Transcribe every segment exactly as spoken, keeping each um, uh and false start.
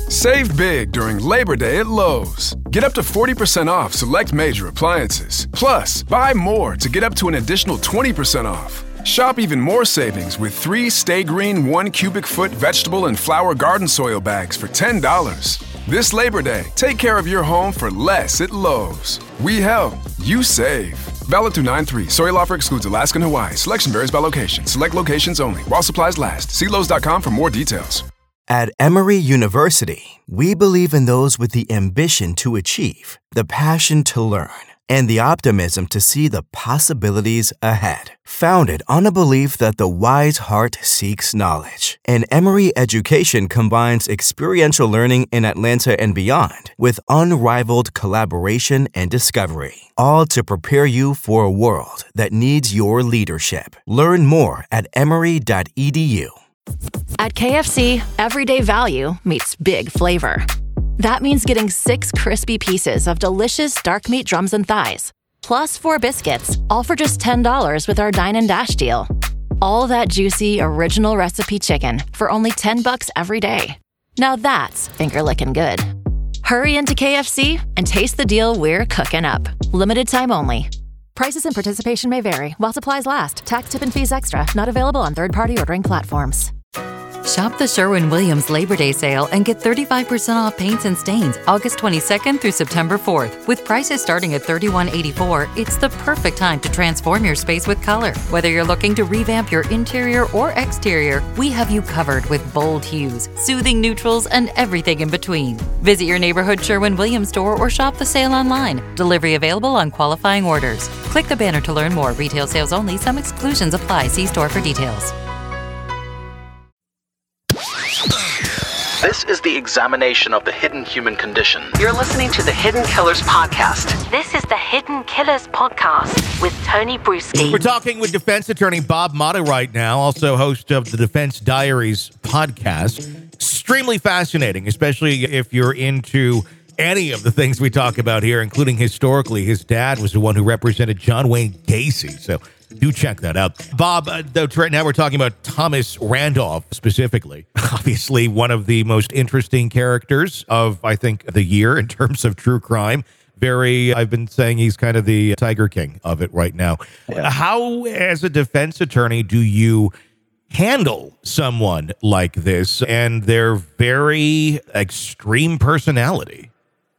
Save big during Labor Day at Lowe's. Get up to forty percent off select major appliances. Plus, buy more to get up to an additional twenty percent off. Shop even more savings with three Stay Green one cubic foot vegetable and flower garden soil bags for ten dollars. This Labor Day, take care of your home for less at Lowe's. We help, you save. Valid through nine three. Soil offer excludes Alaska and Hawaii. Selection varies by location. Select locations only. While supplies last. See Lowe's dot com for more details. At Emory University, we believe in those with the ambition to achieve, the passion to learn, and the optimism to see the possibilities ahead. Founded on a belief that the wise heart seeks knowledge, and Emory education combines experiential learning in Atlanta and beyond with unrivaled collaboration and discovery, all to prepare you for a world that needs your leadership. Learn more at emory dot e d u. At K F C, everyday value meets big flavor. That means getting six crispy pieces of delicious dark meat drums and thighs, plus four biscuits, all for just ten dollars with our Dine and Dash deal. All that juicy, original recipe chicken for only ten bucks every day. Now that's finger-licking good. Hurry into K F C and taste the deal we're cooking up. Limited time only. Prices and participation may vary while supplies last. Tax, tip, and fees extra. Not available on third-party ordering platforms. Shop the Sherwin-Williams Labor Day sale and get thirty-five percent off paints and stains August twenty-second through September fourth. With prices starting at thirty-one eighty-four, it's the perfect time to transform your space with color. Whether you're looking to revamp your interior or exterior, we have you covered with bold hues, soothing neutrals, and everything in between. Visit your neighborhood Sherwin-Williams store or shop the sale online. Delivery available on qualifying orders. Click the banner to learn more. Retail sales only. Some exclusions apply. See store for details. This is the examination of the hidden human condition. You're listening to the Hidden Killers Podcast. This is the Hidden Killers Podcast with Tony Bruschi. We're talking with defense attorney Bob Motta right now, also host of the Defense Diaries podcast. Extremely fascinating, especially if you're into any of the things we talk about here, including historically. His dad was the one who represented John Wayne Gacy, so do check that out. Bob, uh, though, right now we're talking about Thomas Randolph specifically. Obviously, one of the most interesting characters of, I think, the year in terms of true crime. Very, I've been saying he's kind of the Tiger King of it right now. Yeah. How, as a defense attorney, do you handle someone like this and their very extreme personality?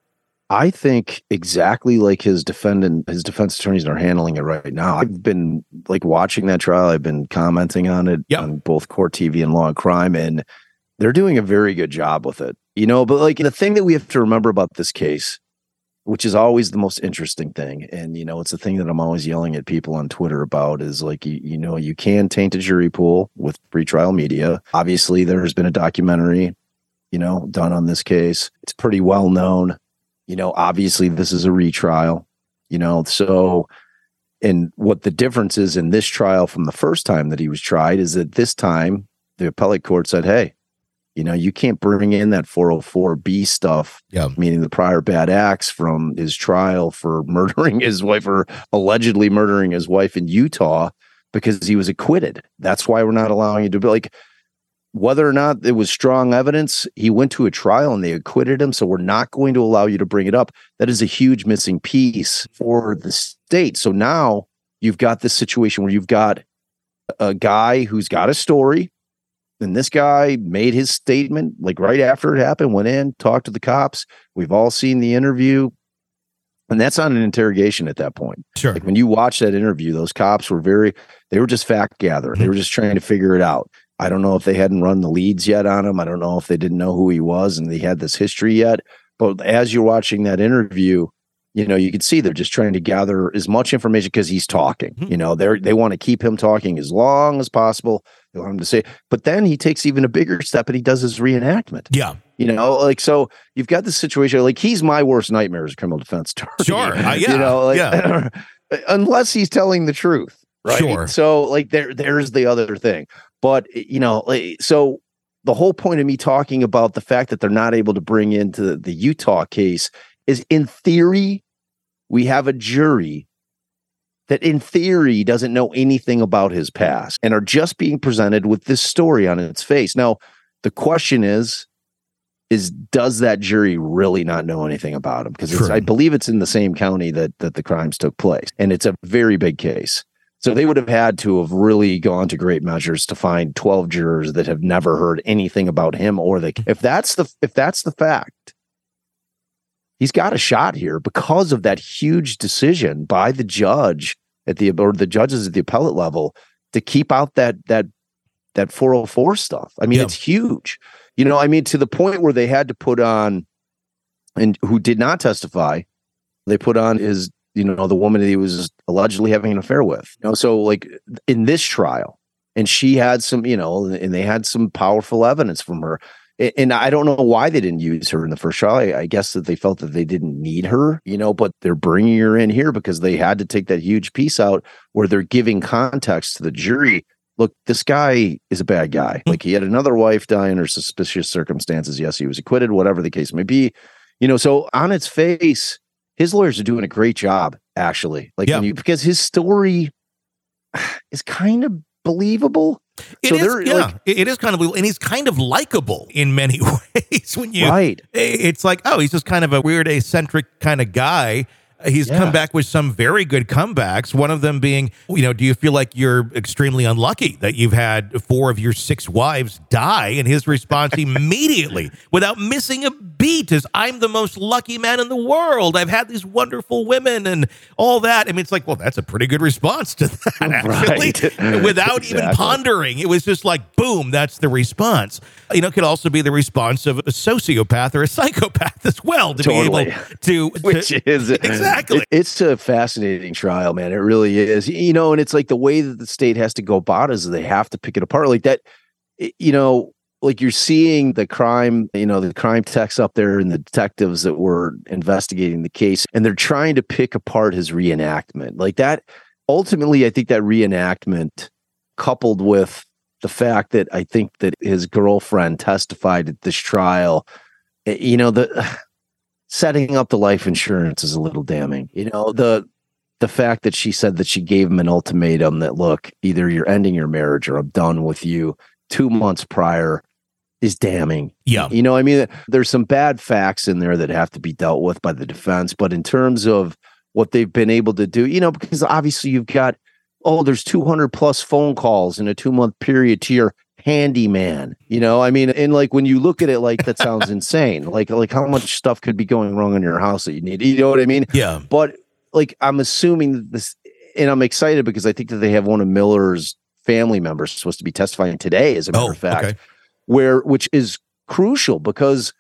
I think exactly like his defendant, his defense attorneys are handling it right now. I've been like watching that trial. I've been commenting on it yep. on both Court T V and Law and Crime, and they're doing a very good job with it. You know, but like the thing that we have to remember about this case, which is always the most interesting thing, and you know, it's the thing that I'm always yelling at people on Twitter about, is like, you, you know, you can taint a jury pool with pretrial media. Obviously, there's been a documentary, you know, done on this case. It's pretty well known. You know, obviously this is a retrial, you know, so, and what the difference is in this trial from the first time that he was tried is that this time the appellate court said, hey, you know, you can't bring in that four oh four B stuff, yeah. meaning the prior bad acts from his trial for murdering his wife or allegedly murdering his wife in Utah, because he was acquitted. That's why we're not allowing you to be like, whether or not it was strong evidence, he went to a trial and they acquitted him. So we're not going to allow you to bring it up. That is a huge missing piece for the state. So now you've got this situation where you've got a guy who's got a story. And this guy made his statement like right after it happened, went in, talked to the cops. We've all seen the interview. And that's not an interrogation at that point. Sure. Like when you watch that interview, those cops were very, they were just fact gathering. They were just trying to figure it out. I don't know if they hadn't run the leads yet on him. I don't know if they didn't know who he was and he had this history yet. But as you're watching that interview, you know, you can see they're just trying to gather as much information because he's talking. Mm-hmm. You know, they they want to keep him talking as long as possible. They want him to say, but then he takes even a bigger step and he does his reenactment. Yeah. You know, like, so you've got this situation, like he's my worst nightmare as a criminal defense attorney. Sure. Uh, yeah. You know, like, yeah. unless he's telling the truth. Right. Sure. So like there, there's the other thing. But, you know, like, so the whole point of me talking about the fact that they're not able to bring into the, the Utah case is, in theory, we have a jury that in theory doesn't know anything about his past and are just being presented with this story on its face. Now, the question is, is does that jury really not know anything about him? Because I believe it's in the same county that that the crimes took place, and it's a very big case. So they would have had to have really gone to great measures to find twelve jurors that have never heard anything about him or the. If that's the if that's the fact, he's got a shot here because of that huge decision by the judge at the or the judges at the appellate level to keep out that that that four oh four stuff. I mean, yeah. It's huge. You know, I mean, to the point where they had to put on, and who did not testify, they put on his, you know, the woman that he was allegedly having an affair with. You know, so like in this trial, and she had some, you know, and they had some powerful evidence from her. And I don't know why they didn't use her in the first trial. I, I guess that they felt that they didn't need her, you know, but they're bringing her in here because they had to take that huge piece out where they're giving context to the jury. Look, this guy is a bad guy. Like, he had another wife die under suspicious circumstances. Yes, he was acquitted, whatever the case may be. You know, so on its face, his lawyers are doing a great job, actually. Like, yeah. when you, because his story is kind of believable. It so is, yeah, like, it is kind of, and he's kind of likable in many ways. When you, right? It's like, oh, he's just kind of a weird, eccentric kind of guy. He's yeah. come back with some very good comebacks. One of them being, you know, do you feel like you're extremely unlucky that you've had four of your six wives die? And his response immediately, without missing a beat, is, I'm the most lucky man in the world. I've had these wonderful women and all that. I mean, it's like, well, that's a pretty good response to that, actually. Right. Without exactly. even pondering. It was just like, boom, that's the response. You know, it could also be the response of a sociopath or a psychopath as well, to totally. be able to... to Which is... Exactly. Exactly. It, it's a fascinating trial, man. It really is. You know, and it's like the way that the state has to go about it is they have to pick it apart like that. You know, like you're seeing the crime, you know, the crime techs up there and the detectives that were investigating the case, and they're trying to pick apart his reenactment like that. Ultimately, I think that reenactment, coupled with the fact that I think that his girlfriend testified at this trial, you know, the... setting up the life insurance is a little damning. You know, the the fact that she said that she gave him an ultimatum that, look, either you're ending your marriage or I'm done with you two months prior is damning. Yeah. You know, I mean, there's some bad facts in there that have to be dealt with by the defense. But in terms of what they've been able to do, you know, because obviously you've got, oh, there's two hundred plus phone calls in a two month period to your handyman, you know, I mean, and like when you look at it, like that sounds insane. Like, like how much stuff could be going wrong in your house that you need, you know what I mean? Yeah. But like, I'm assuming that this, and I'm excited because I think that they have one of Miller's family members supposed to be testifying today, as a matter oh, of fact, okay. where, which is crucial because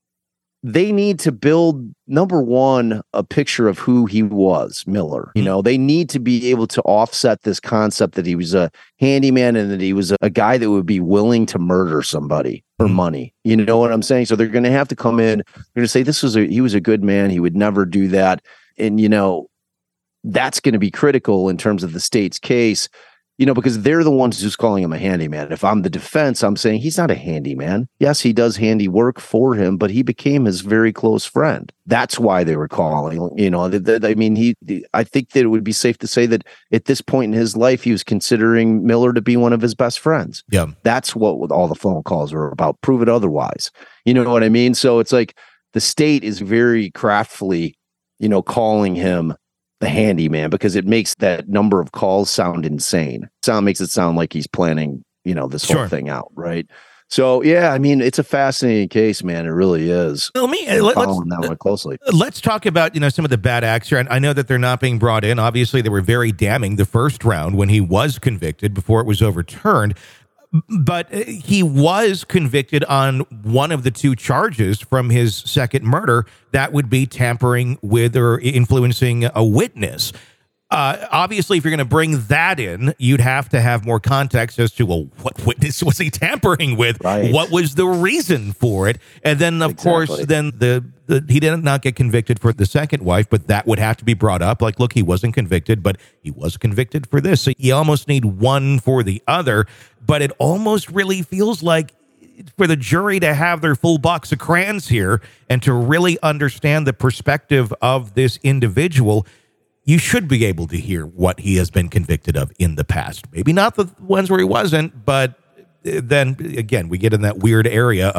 they need to build, number one, a picture of who he was, Miller. You know, they need to be able to offset this concept that he was a handyman and that he was a, a guy that would be willing to murder somebody for money. You know what I'm saying? So they're going to have to come in. They're going to say, this was a, he was a good man. He would never do that. And, you know, that's going to be critical in terms of the state's case. You know, because they're the ones who's calling him a handyman. If I'm the defense, I'm saying he's not a handyman. Yes, he does handiwork for him, but he became his very close friend. That's why they were calling. You know, th- th- I mean, he. Th- I think that it would be safe to say that at this point in his life, he was considering Miller to be one of his best friends. Yeah, that's what all the phone calls were about. Prove it otherwise. You know what I mean? So it's like the state is very craftfully, you know, calling him the handyman because it makes that number of calls sound insane. Sound makes it sound like he's planning, you know, this sure. whole thing out, right? So yeah, I mean, it's a fascinating case, man. It really is. Well, me, let, following that one closely. Let's talk about, you know, some of the bad acts here. And I know that they're not being brought in. Obviously, they were very damning the first round when he was convicted before it was overturned. But he was convicted on one of the two charges from his second murder. That would be tampering with or influencing a witness. Uh, obviously, if you're going to bring that in, you'd have to have more context as to, well, what witness was he tampering with? Right. What was the reason for it? And then, of exactly. course, then the, the he did not get convicted for the second wife, but that would have to be brought up. Like, look, he wasn't convicted, but he was convicted for this. So you almost need one for the other. But it almost really feels like for the jury to have their full box of crayons here and to really understand the perspective of this individual, you should be able to hear what he has been convicted of in the past. Maybe not the ones where he wasn't, but then again, we get in that weird area of,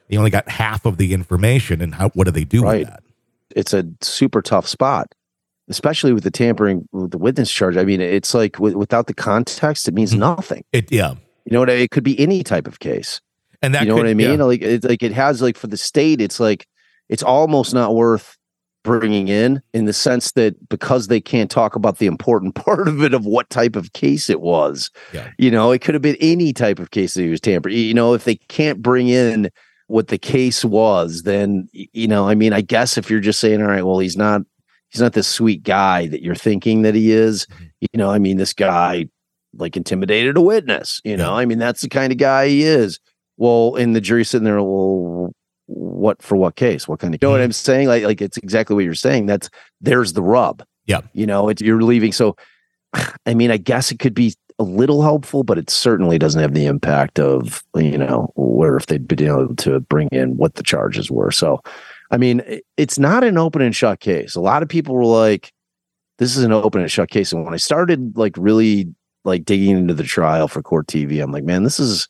You only got half of the information, and how, what do they do right. with that? It's a super tough spot, especially with the tampering with the witness charge. I mean, it's like w- without the context, it means mm-hmm. nothing. It yeah. You know what? I mean? It could be any type of case. And that you know could, what I mean? Yeah. Like it's like it has like for the state, it's like it's almost not worth bringing in in the sense that because they can't talk about the important part of it of what type of case it was. Yeah. You know, it could have been any type of case that he was tampered. You know, if they can't bring in what the case was, then you know, I mean, I guess if you're just saying, all right, well, he's not he's not this sweet guy that you're thinking that he is. You know, I mean, this guy like intimidated a witness. You know, yeah. I mean, that's the kind of guy he is. Well, and the jury's sitting there, well, what for what case? What kind of, you know what I'm saying? Like, like it's exactly what you're saying. That's, there's the rub. Yeah. You know, it's, you're leaving. So, I mean, I guess it could be a little helpful, but it certainly doesn't have the impact of, you know, where if they'd been able to bring in what the charges were. So, I mean, it's not an open and shut case. A lot of people were like, this is an open and shut case. And when I started like really like digging into the trial for Court T V, I'm like, man, this is,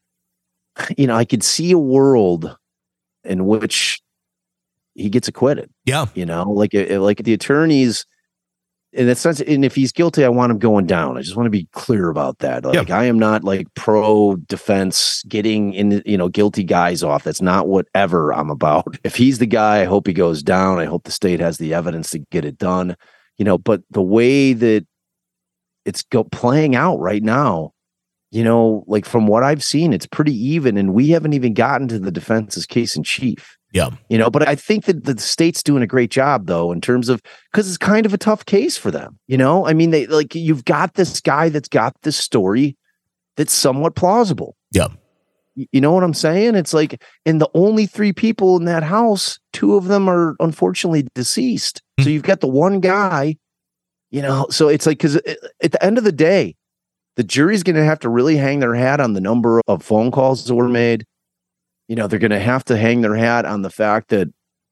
you know, I could see a world in which he gets acquitted. Yeah. You know, like, like the attorneys in that sense. And if he's guilty, I want him going down. I just want to be clear about that. Like, yeah. I am not like pro defense getting in, you know, guilty guys off. That's not whatever I'm about. If he's the guy, I hope he goes down. I hope the state has the evidence to get it done, you know, but the way that it's go playing out right now, you know, like from what I've seen, it's pretty even. And we haven't even gotten to the defense's case in chief. Yeah. You know, but I think that the state's doing a great job, though, in terms of because it's kind of a tough case for them. You know, I mean, they like you've got this guy that's got this story that's somewhat plausible. Yeah. You know what I'm saying? It's like, and the only three people in that house, two of them are unfortunately deceased. Mm-hmm. So you've got the one guy, you know, so it's like because at the end of the day, the jury's going to have to really hang their hat on the number of phone calls that were made. You know, they're going to have to hang their hat on the fact that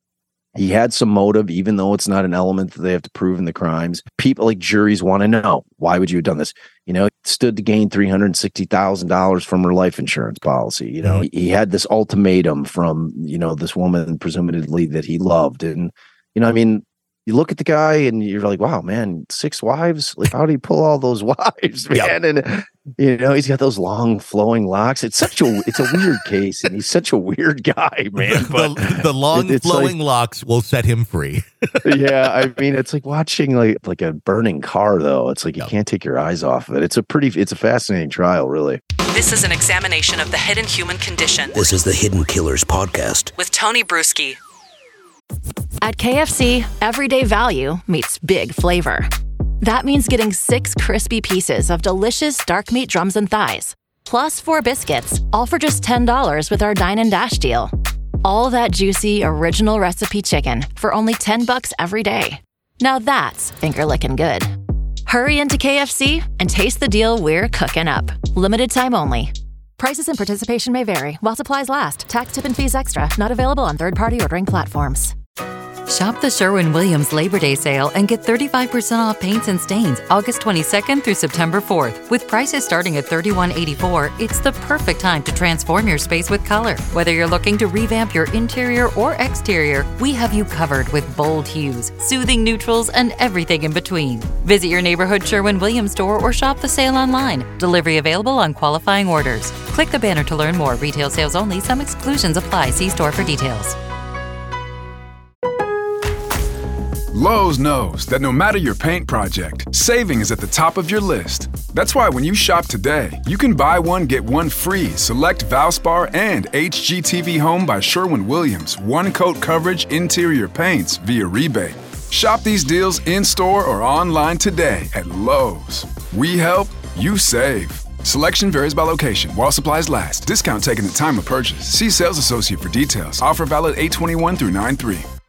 he had some motive, even though it's not an element that they have to prove in the crimes. People like juries want to know, why would you have done this? You know, stood to gain three hundred sixty thousand dollars from her life insurance policy. You know, mm-hmm. he had this ultimatum from, you know, this woman, presumably that he loved. And, you know, I mean, you look at the guy and you're like, wow, man, six wives? Like, how do you pull all those wives, man? Yep. And, you know, he's got those long flowing locks. It's such a, it's a weird case. And he's such a weird guy, man. But the, the long flowing like, locks will set him free. Yeah. I mean, it's like watching like, like a burning car, though. It's like, you yep. can't take your eyes off of it. It's a pretty, it's a fascinating trial, really. This is an examination of the hidden human condition. This is the Hidden Killers podcast with Tony Bruschi. At K F C, everyday value meets big flavor. That means getting six crispy pieces of delicious dark meat drums and thighs, plus four biscuits, all for just ten dollars with our Dine and Dash deal. All that juicy, original recipe chicken for only ten bucks every day. Now that's finger-licking good. Hurry into K F C and taste the deal we're cooking up. Limited time only. Prices and participation may vary while supplies last. Tax, tip, and fees extra. Not available on third-party ordering platforms. Shop the Sherwin-Williams Labor Day sale and get thirty-five percent off paints and stains August twenty-second through September fourth. With prices starting at thirty-one eighty-four, it's the perfect time to transform your space with color. Whether you're looking to revamp your interior or exterior, we have you covered with bold hues, soothing neutrals, and everything in between. Visit your neighborhood Sherwin-Williams store or shop the sale online. Delivery available on qualifying orders. Click the banner to learn more. Retail sales only. Some exclusions apply. See store for details. Lowe's knows that no matter your paint project, saving is at the top of your list. That's why when you shop today, you can buy one, get one free select Valspar and H G T V Home by Sherwin-Williams one-coat coverage interior paints via rebate. Shop these deals in-store or online today at Lowe's. We help, you save. Selection varies by location. While supplies last. Discount taken at time of purchase. See sales associate for details. Offer valid eight twenty-one through nine three.